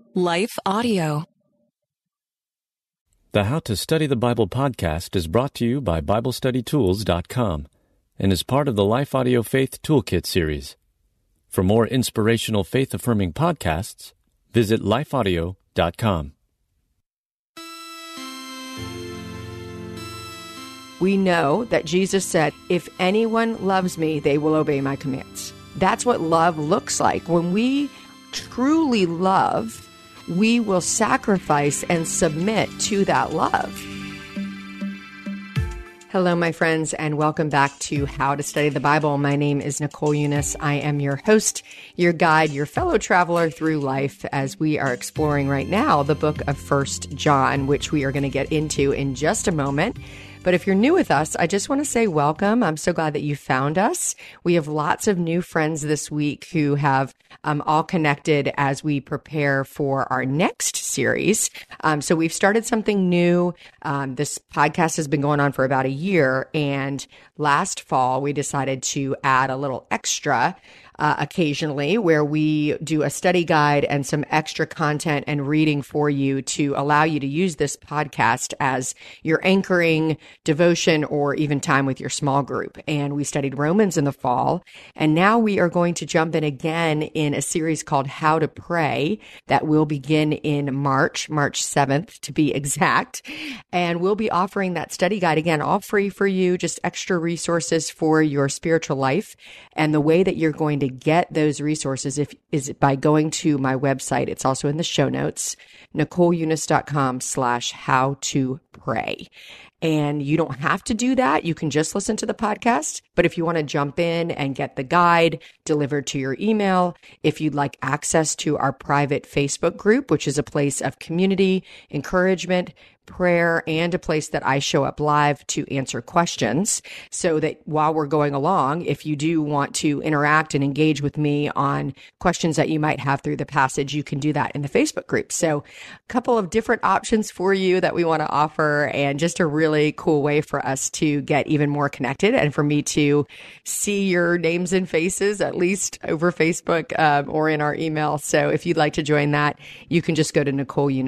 Life Audio. The How to Study the Bible podcast is brought to you by BibleStudyTools.com and is part of the Life Audio Faith Toolkit series. For more inspirational faith-affirming podcasts, visit lifeaudio.com. We know that Jesus said, if anyone loves me, they will obey my commands. That's what love looks like. When we truly love, we will sacrifice and submit to that love. Hello, my friends, and welcome back to How to Study the Bible. My name is Nicole Eunice. I am your host, your guide, your fellow traveler through life as we are exploring right now the book of 1 John, which we are going to get into in just a moment. But if you're new with us, I just want to say welcome. I'm so glad that you found us. We have lots of new friends this week who have all connected as we prepare for our next series. So we've started something new. This podcast has been going on for about a year, and last fall we decided to add a little extra occasionally, where we do a study guide and some extra content and reading for you to allow you to use this podcast as your anchoring devotion or even time with your small group. And we studied Romans in the fall, and now we are going to jump in again in a series called How to Pray that will begin in March 7th to be exact. And we'll be offering that study guide again, all free for you, just extra resources for your spiritual life. And the way that you're going to get those resources is by going to my website. It's also in the show notes, NicoleEunice.com/how-to-pray. And you don't have to do that. You can just listen to the podcast. But if you want to jump in and get the guide delivered to your email, if you'd like access to our private Facebook group, which is a place of community, encouragement, prayer, and a place that I show up live to answer questions, so that while we're going along, if you do want to interact and engage with me on questions that you might have through the passage, you can do that in the Facebook group. So a couple of different options for you that we want to offer, and just a really cool way for us to get even more connected and for me to see your names and faces, at least over Facebook or in our email. So if you'd like to join that, you can just go to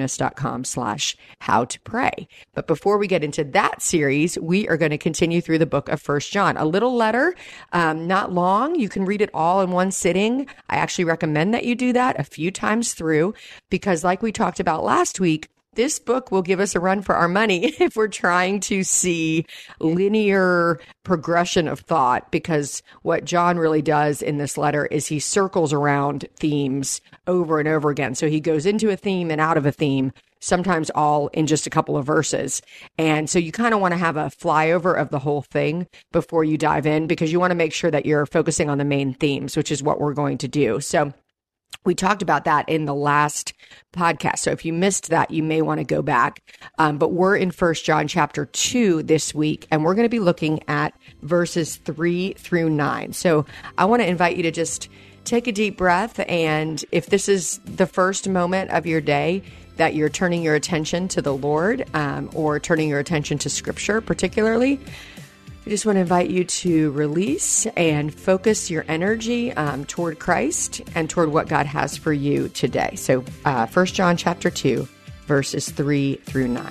NicoleEunice.com/how-to-pray. But before we get into that series, we are going to continue through the book of 1 John. A little letter, not long. You can read it all in one sitting. I actually recommend that you do that a few times through, because like we talked about last week, this book will give us a run for our money if we're trying to see linear progression of thought, because what John really does in this letter is he circles around themes over and over again. So he goes into a theme and out of a theme, sometimes all in just a couple of verses. And so you kind of want to have a flyover of the whole thing before you dive in, because you want to make sure that you're focusing on the main themes, which is what we're going to do. So we talked about that in the last podcast. So if you missed that, you may want to go back. But we're in 1 John chapter 2 this week, and we're going to be looking at verses 3 through 9. So I want to invite you to just take a deep breath. And if this is the first moment of your day that you're turning your attention to the Lord, or turning your attention to Scripture particularly, I just want to invite you to release and focus your energy toward Christ and toward what God has for you today. So 1 John chapter 2, verses 3 through 9.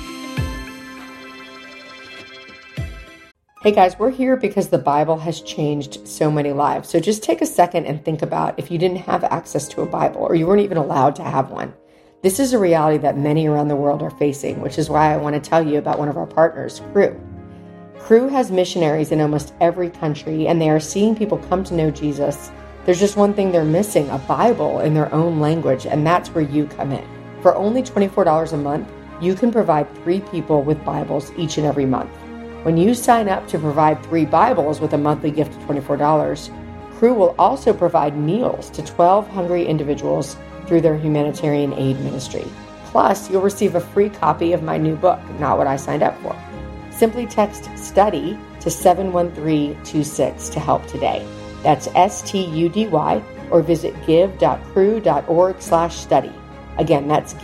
Hey guys, we're here because the Bible has changed so many lives. So just take a second and think about if you didn't have access to a Bible, or you weren't even allowed to have one. This is a reality that many around the world are facing, which is why I want to tell you about one of our partners, Cru. Cru has missionaries in almost every country, and they are seeing people come to know Jesus. There's just one thing they're missing: a Bible in their own language, and that's where you come in. For only $24 a month, you can provide 3 people with Bibles each and every month. When you sign up to provide 3 Bibles with a monthly gift of $24, Cru will also provide meals to 12 hungry individuals through their humanitarian aid ministry. Plus, you'll receive a free copy of my new book, Not What I Signed Up For. Simply text STUDY to 71326 to help today. That's STUDY, or visit give.cru.org/study. Again, that's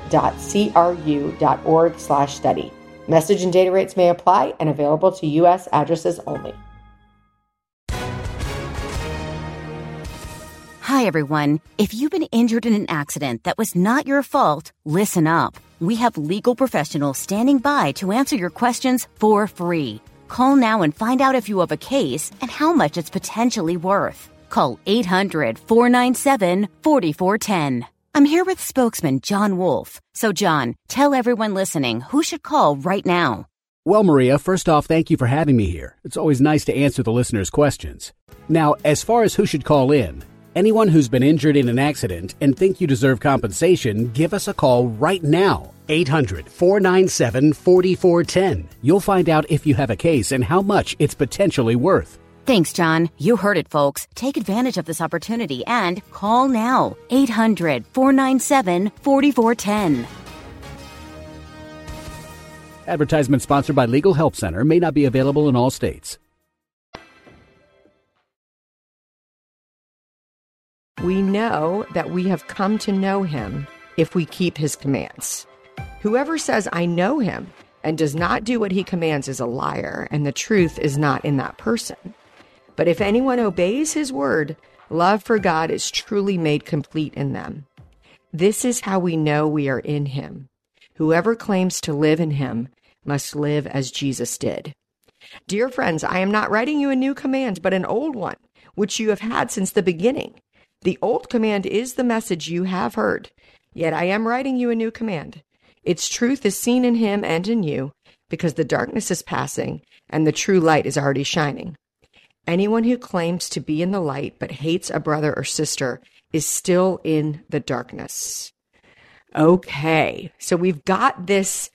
give.cru.org/study. Message and data rates may apply and available to U.S. addresses only. Hi, Hi, everyone. If you've been injured in an accident that was not your fault, listen up. We have legal professionals standing by to answer your questions for free. Call now and find out if you have a case and how much it's potentially worth. Call 800-497-4410. I'm here with spokesman John Wolf. So, John, tell everyone listening who should call right now. Well, Maria, first off, thank you for having me here. It's always nice to answer the listeners' questions. Now, as far as who should call in, anyone who's been injured in an accident and think you deserve compensation, give us a call right now. 800-497-4410. You'll find out if you have a case and how much it's potentially worth. Thanks, John. You heard it, folks. Take advantage of this opportunity and call now. 800-497-4410. Advertisement sponsored by Legal Help Center. May not be available in all states. We know that we have come to know him if we keep his commands. Whoever says, I know him, and does not do what he commands is a liar, and the truth is not in that person. But if anyone obeys his word, love for God is truly made complete in them. This is how we know we are in him. Whoever claims to live in him must live as Jesus did. Dear friends, I am not writing you a new command, but an old one, which you have had since the beginning. The old command is the message you have heard, yet I am writing you a new command. Its truth is seen in him and in you, because the darkness is passing and the true light is already shining. Anyone who claims to be in the light but hates a brother or sister is still in the darkness. Okay, so we've got this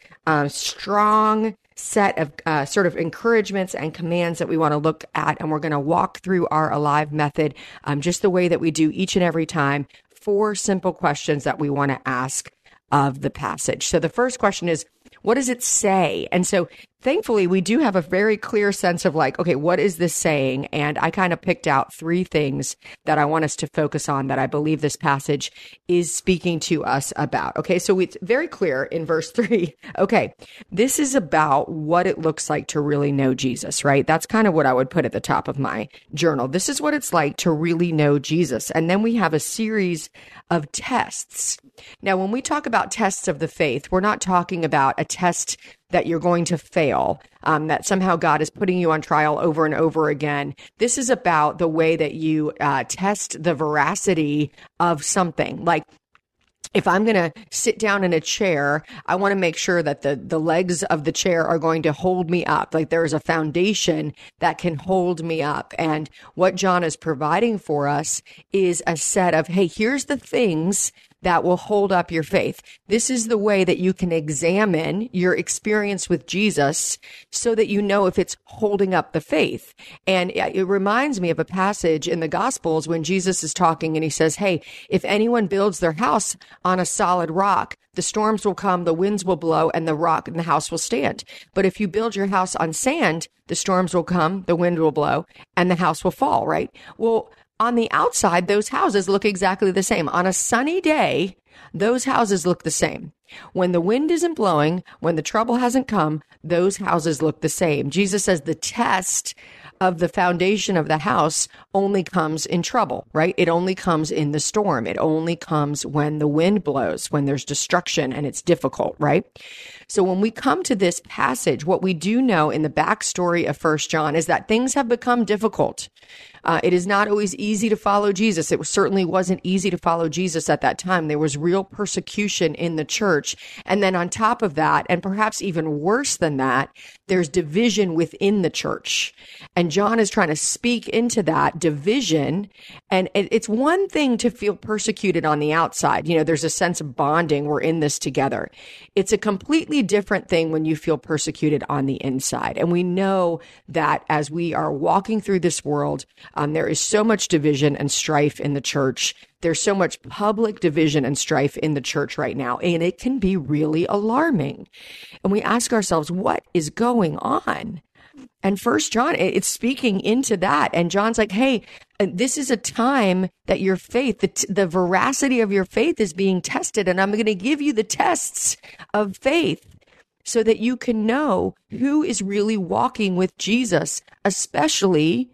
strong set of sort of encouragements and commands that we want to look at, and we're going to walk through our Alive method just the way that we do each and every time. 4 simple questions that we want to ask of the passage. So the first question is, what does it say? And so thankfully, we do have a very clear sense of like, okay, what is this saying? And I kind of picked out 3 things that I want us to focus on that I believe this passage is speaking to us about. Okay, so it's very clear in verse 3. Okay, this is about what it looks like to really know Jesus, right? That's kind of what I would put at the top of my journal. This is what it's like to really know Jesus. And then we have a series of tests. Now, when we talk about tests of the faith, we're not talking about a test that you're going to fail, that somehow God is putting you on trial over and over again. This is about the way that you test the veracity of something. Like, if I'm going to sit down in a chair, I want to make sure that the legs of the chair are going to hold me up. Like there is a foundation that can hold me up. And what John is providing for us is a set of, hey, here's the things that will hold up your faith. This is the way that you can examine your experience with Jesus so that you know if it's holding up the faith. And it reminds me of a passage in the Gospels when Jesus is talking and he says, hey, if anyone builds their house on a solid rock, the storms will come, the winds will blow, and the house will stand. But if you build your house on sand, the storms will come, the wind will blow, and the house will fall, right? Well, on the outside, those houses look exactly the same. On a sunny day, those houses look the same. When the wind isn't blowing, when the trouble hasn't come, those houses look the same. Jesus says the test of the foundation of the house only comes in trouble, right? It only comes in the storm. It only comes when the wind blows, when there's destruction and it's difficult, right? So when we come to this passage, what we do know in the backstory of 1 John is that things have become difficult. It is not always easy to follow Jesus. It certainly wasn't easy to follow Jesus at that time. There was real persecution in the church. And then on top of that, and perhaps even worse than that, there's division within the church. And John is trying to speak into that division. And it's one thing to feel persecuted on the outside. You know, there's a sense of bonding. We're in this together. It's a completely different thing when you feel persecuted on the inside. And we know that as we are walking through this world, there is so much division and strife in the church. There's so much public division and strife in the church right now, and it can be really alarming. And we ask ourselves, what is going on? And 1 John, it's speaking into that. And John's like, hey, this is a time that your faith, the veracity of your faith is being tested. And I'm going to give you the tests of faith so that you can know who is really walking with Jesus, especially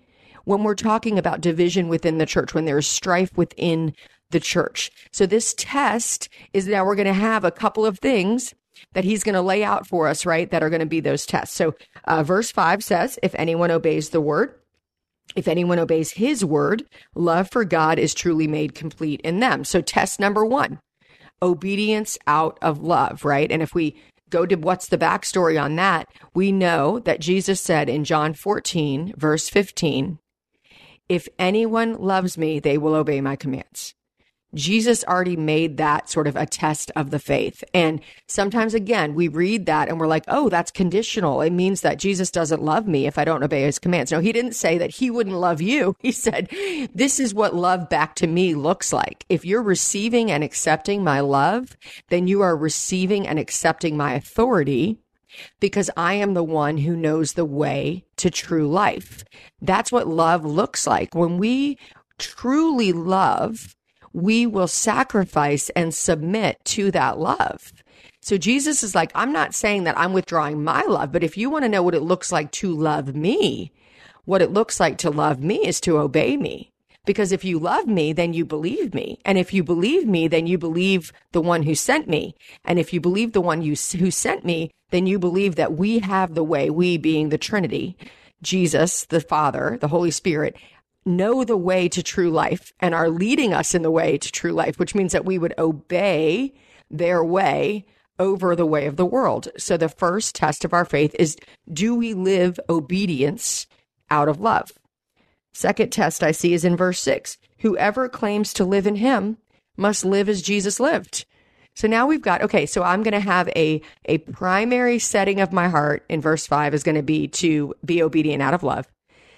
when we're talking about division within the church, when there's strife within the church. So this test is now we're going to have a couple of things that he's going to lay out for us, right, that are going to be those tests. So verse 5 says, if anyone obeys the word, if anyone obeys his word, love for God is truly made complete in them. So test number 1, obedience out of love, right? And if we go to what's the backstory on that, we know that Jesus said in John 14, verse 15, if anyone loves me, they will obey my commands. Jesus already made that sort of a test of the faith. And sometimes, again, we read that and we're like, oh, that's conditional. It means that Jesus doesn't love me if I don't obey his commands. No, he didn't say that he wouldn't love you. He said, this is what love back to me looks like. If you're receiving and accepting my love, then you are receiving and accepting my authority, because I am the one who knows the way to true life. That's what love looks like. When we truly love, we will sacrifice and submit to that love. So Jesus is like, I'm not saying that I'm withdrawing my love, but if you want to know what it looks like to love me, what it looks like to love me is to obey me. Because if you love me, then you believe me. And if you believe me, then you believe the one who sent me. And if you believe the one who sent me, then you believe that we have the way, we being the Trinity, Jesus, the Father, the Holy Spirit, know the way to true life and are leading us in the way to true life, which means that we would obey their way over the way of the world. So the first test of our faith is, do we live obedience out of love? Second test I see is in verse 6. Whoever claims to live in him must live as Jesus lived. So now we've got, okay, so I'm going to have a primary setting of my heart in verse 5 is going to be to be obedient out of love.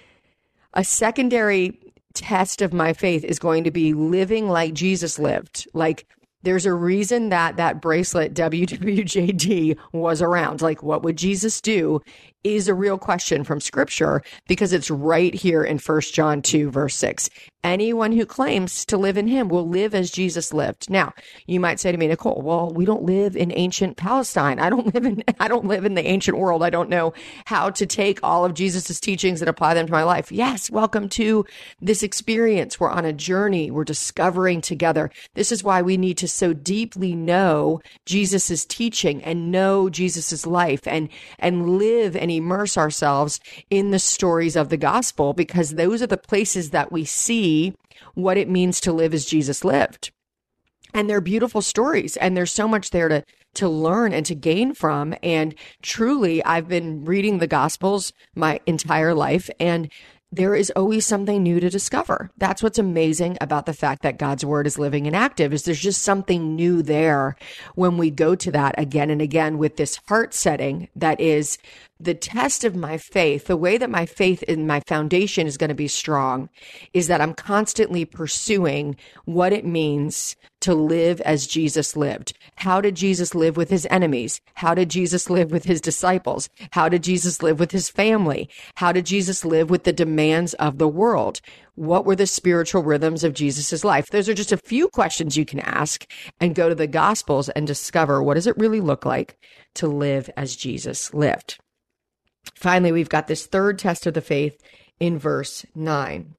A secondary test of my faith is going to be living like Jesus lived. Like, there's a reason that bracelet WWJD was around. Like, what would Jesus do is a real question from Scripture, because it's right here in 1 John 2, verse 6. Anyone who claims to live in him will live as Jesus lived. Now, you might say to me, Nicole, well, we don't live in ancient Palestine. I don't live in the ancient world. I don't know how to take all of Jesus's teachings and apply them to my life. Yes, welcome to this experience. We're on a journey. We're discovering together. This is why we need to so deeply know Jesus's teaching and know Jesus's life and live and immerse ourselves in the stories of the gospel, because those are the places that we see what it means to live as Jesus lived. And they're beautiful stories, and there's so much there to learn and to gain from. And truly, I've been reading the Gospels my entire life, and there is always something new to discover. That's what's amazing about the fact that God's word is living and active, is there's just something new there when we go to that again and again with this heart setting that is the test of my faith. The way that my faith in my foundation is going to be strong is that I'm constantly pursuing what it means to live as Jesus lived. How did Jesus live with his enemies? How did Jesus live with his disciples? How did Jesus live with his family? How did Jesus live with the demands of the world? What were the spiritual rhythms of Jesus's life? Those are just a few questions you can ask and go to the Gospels and discover, what does it really look like to live as Jesus lived? Finally, we've got this third test of the faith in verse 9.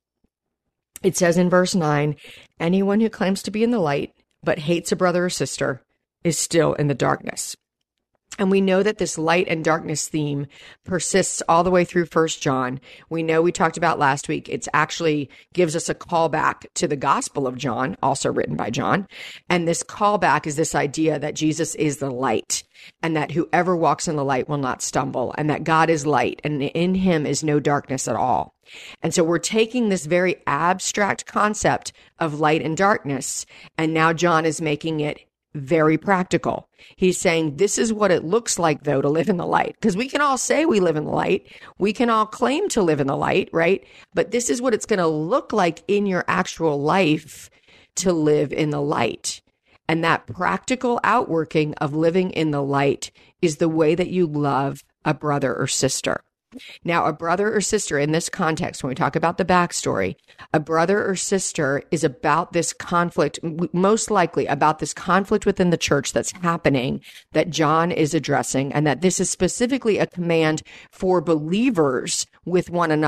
It says in verse 9, anyone who claims to be in the light but hates a brother or sister is still in the darkness. And we know that this light and darkness theme persists all the way through 1 John. We know, we talked about last week, it's actually gives us a callback to the Gospel of John, also written by John. And this callback is this idea that Jesus is the light, and that whoever walks in the light will not stumble, and that God is light, and in him is no darkness at all. And so we're taking this very abstract concept of light and darkness, and now John is making it very practical. He's saying this is what it looks like, though, to live in the light. Because we can all say we live in the light. We can all claim to live in the light, right? But this is what it's going to look like in your actual life to live in the light. And that practical outworking of living in the light is the way that you love a brother or sister. Now, a brother or sister in this context, when we talk about the backstory, a brother or sister is about this conflict, most likely about this conflict within the church that's happening that John is addressing, and that this is specifically a command for believers with one another.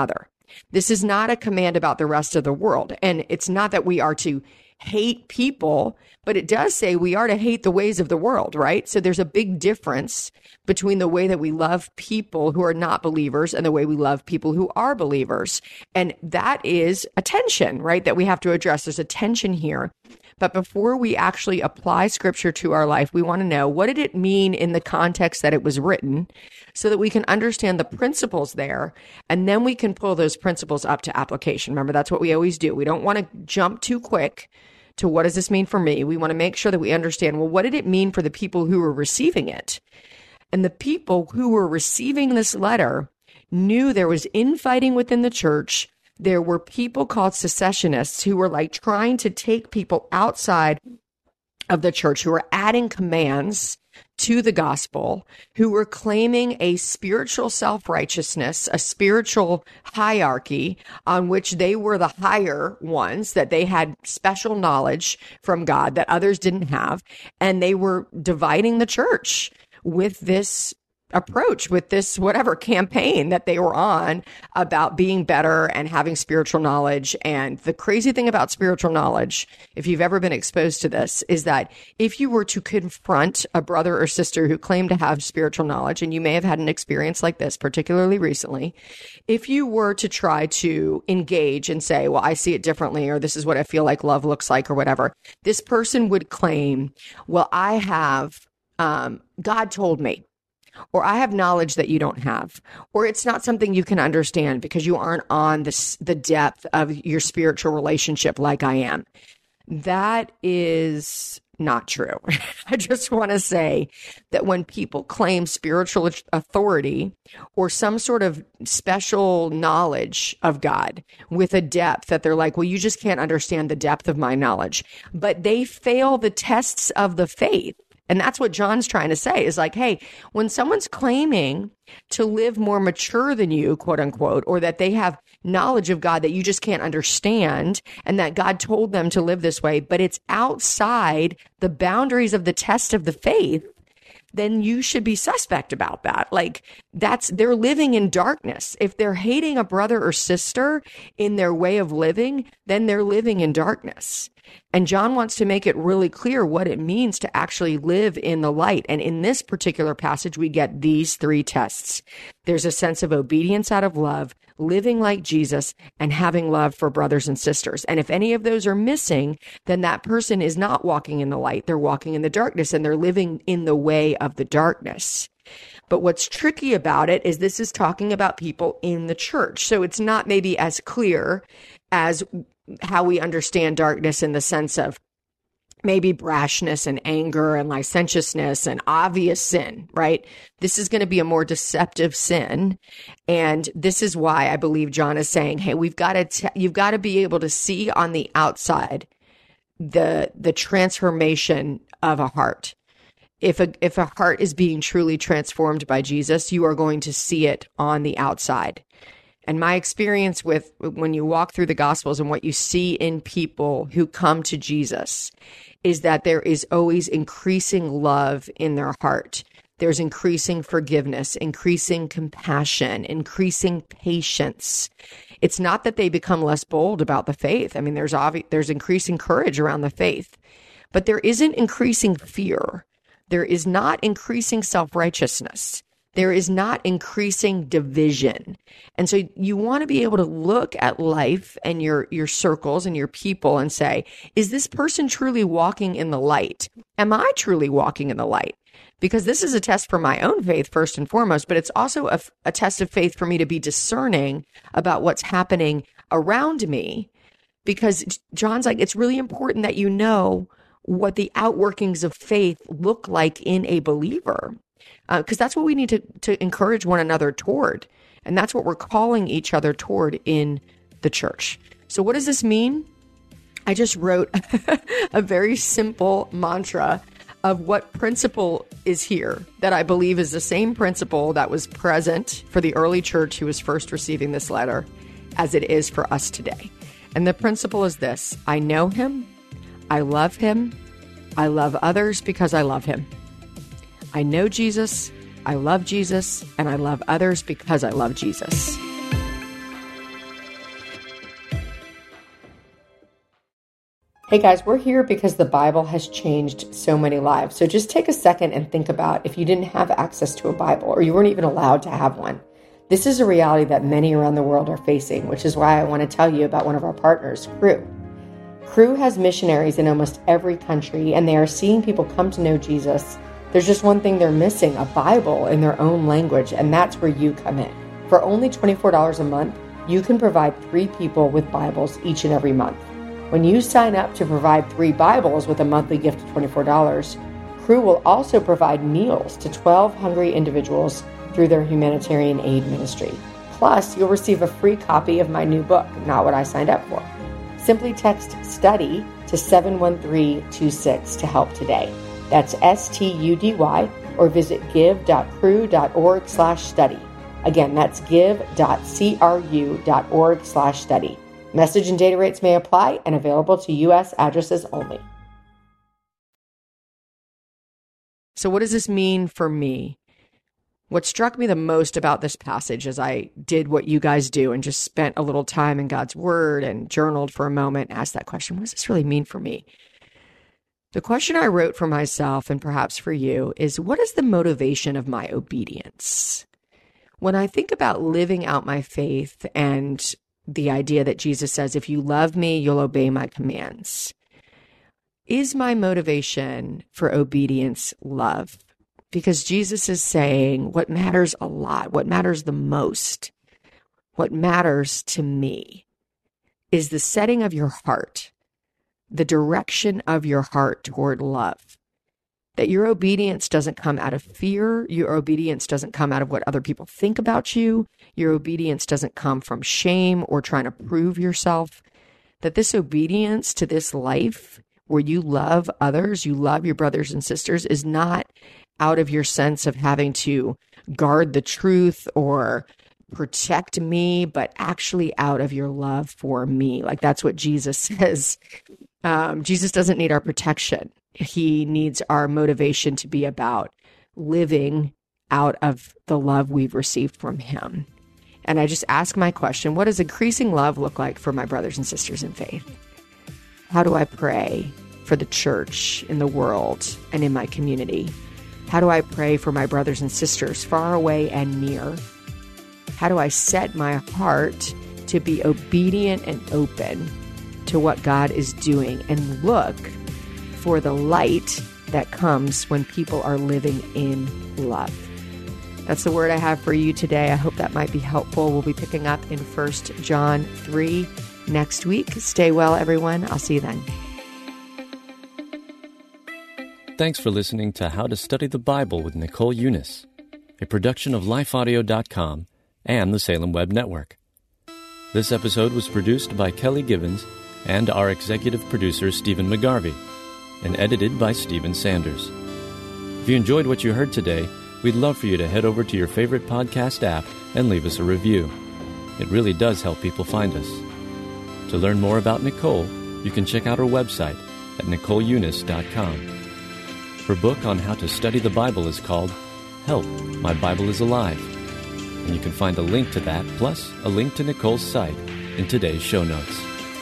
This is not a command about the rest of the world. And it's not that we are to hate people, but it does say we are to hate the ways of the world, right? So there's a big difference between the way that we love people who are not believers and the way we love people who are believers. And that is a tension, right? That we have to address. There's a tension here. But before we actually apply scripture to our life, we want to know, what did it mean in the context that it was written, so that we can understand the principles there, and then we can pull those principles up to application. Remember, that's what we always do. We don't want to jump too quick to what does this mean for me? We want to make sure that we understand, well, what did it mean for the people who were receiving it? And the people who were receiving this letter knew there was infighting within the church. There were people called secessionists who were like trying to take people outside of the church, who were adding commands to the gospel, who were claiming a spiritual self-righteousness, a spiritual hierarchy on which they were the higher ones, that they had special knowledge from God that others didn't have. And they were dividing the church with this approach, with this whatever campaign that they were on about being better and having spiritual knowledge. And the crazy thing about spiritual knowledge, if you've ever been exposed to this, is that if you were to confront a brother or sister who claimed to have spiritual knowledge, and you may have had an experience like this, particularly recently, if you were to try to engage and say, well, I see it differently, or this is what I feel like love looks like, or whatever, this person would claim, well, I have, God told me, or I have knowledge that you don't have, or it's not something you can understand because you aren't on the depth of your spiritual relationship like I am. That is not true. I just want to say that when people claim spiritual authority or some sort of special knowledge of God with a depth that they're like, well, you just can't understand the depth of my knowledge, but they fail the tests of the faith. And that's what John's trying to say, is like, hey, when someone's claiming to live more mature than you, quote unquote, or that they have knowledge of God that you just can't understand, and that God told them to live this way, but it's outside the boundaries of the test of the faith, then you should be suspect about that. Like, they're living in darkness. If they're hating a brother or sister in their way of living, then they're living in darkness. And John wants to make it really clear what it means to actually live in the light. And in this particular passage, we get these three tests. There's a sense of obedience out of love, living like Jesus, and having love for brothers and sisters. And if any of those are missing, then that person is not walking in the light. They're walking in the darkness, and they're living in the way of the darkness. But what's tricky about it is this is talking about people in the church. So it's not maybe as clear as how we understand darkness in the sense of maybe brashness and anger and licentiousness and obvious sin, right? This is going to be a more deceptive sin. And this is why I believe John is saying, hey, you've got to be able to see on the outside the transformation of a heart. If a heart is being truly transformed by Jesus, you are going to see it on the outside. And my experience with when you walk through the Gospels and what you see in people who come to Jesus is that there is always increasing love in their heart. There's increasing forgiveness, increasing compassion, increasing patience. It's not that they become less bold about the faith. I mean, there's increasing courage around the faith, but there isn't increasing fear. There is not increasing self-righteousness. There is not increasing division. And so you want to be able to look at life and your circles and your people and say, is this person truly walking in the light? Am I truly walking in the light? Because this is a test for my own faith first and foremost, but it's also a test of faith for me to be discerning about what's happening around me. Because John's like, it's really important that you know what the outworkings of faith look like in a believer. Because that's what we need to encourage one another toward. And that's what we're calling each other toward in the church. So what does this mean? I just wrote a very simple mantra of what principle is here that I believe is the same principle that was present for the early church who was first receiving this letter as it is for us today. And the principle is this: I know him, I love him, I love others because I love him. I know Jesus, I love Jesus, and I love others because I love Jesus. Hey guys, we're here because the Bible has changed so many lives. So just take a second and think about if you didn't have access to a Bible or you weren't even allowed to have one. This is a reality that many around the world are facing, which is why I want to tell you about one of our partners, Cru. Cru has missionaries in almost every country, and they are seeing people come to know Jesus. There's just one thing they're missing, a Bible in their own language, and that's where you come in. For only $24 a month, you can provide 3 people with Bibles each and every month. When you sign up to provide 3 Bibles with a monthly gift of $24, Cru will also provide meals to 12 hungry individuals through their humanitarian aid ministry. Plus, you'll receive a free copy of my new book, Not What I Signed Up For. Simply text STUDY to 71326 to help today. That's STUDY, or visit give.cru.org/study. Again, that's give.cru.org/study. Message and data rates may apply and available to U.S. addresses only. So what does this mean for me? What struck me the most about this passage as I did what you guys do and just spent a little time in God's Word and journaled for a moment, asked that question, what does this really mean for me? The question I wrote for myself and perhaps for you is, what is the motivation of my obedience? When I think about living out my faith and the idea that Jesus says, if you love me, you'll obey my commands. Is my motivation for obedience love? Because Jesus is saying what matters a lot, what matters the most, what matters to me is the setting of your heart, the direction of your heart toward love. That your obedience doesn't come out of fear. Your obedience doesn't come out of what other people think about you. Your obedience doesn't come from shame or trying to prove yourself. That this obedience to this life where you love others, you love your brothers and sisters, is not out of your sense of having to guard the truth or protect me, but actually out of your love for me. Like that's what Jesus says. Jesus doesn't need our protection. He needs our motivation to be about living out of the love we've received from him. And I just ask my question, what does increasing love look like for my brothers and sisters in faith? How do I pray for the church in the world and in my community? How do I pray for my brothers and sisters far away and near? How do I set my heart to be obedient and open to what God is doing and look for the light that comes when people are living in love? That's the word I have for you today. I hope that might be helpful. We'll be picking up in 1 John 3 next week. Stay well, everyone. I'll see you then. Thanks for listening to How to Study the Bible with Nicole Unice, a production of lifeaudio.com and the Salem Web Network. This episode was produced by Kelly Gibbons and our executive producer, Stephen McGarvey, and edited by Stephen Sanders. If you enjoyed what you heard today, we'd love for you to head over to your favorite podcast app and leave us a review. It really does help people find us. To learn more about Nicole, you can check out her website at NicoleUnice.com. Her book on how to study the Bible is called Help, My Bible is Alive, and you can find a link to that, plus a link to Nicole's site in today's show notes.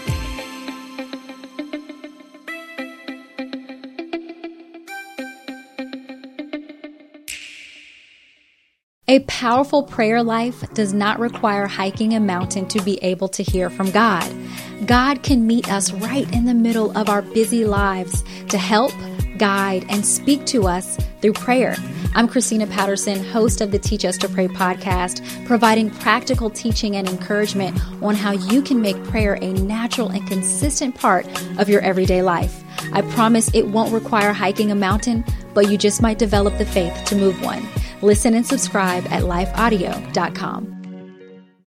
A powerful prayer life does not require hiking a mountain to be able to hear from God. God can meet us right in the middle of our busy lives to help, guide, and speak to us through prayer. I'm Christina Patterson, host of the Teach Us to Pray podcast, providing practical teaching and encouragement on how you can make prayer a natural and consistent part of your everyday life. I promise it won't require hiking a mountain, but you just might develop the faith to move one. Listen and subscribe at lifeaudio.com.